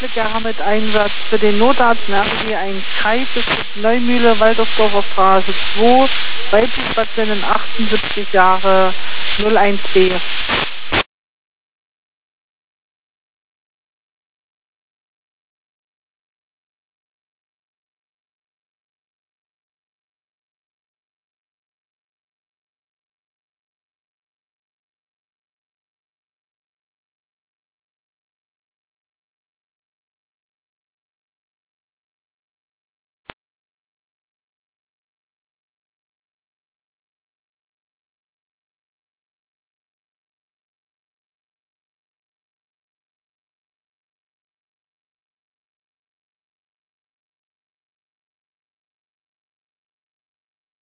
Rettungsblick mit Einsatz für den Notarzt in RWD 1 Kreisdistrikt Neumühle, Waltersdorfer Straße 2, weibliche Patientin 78 Jahre 01B.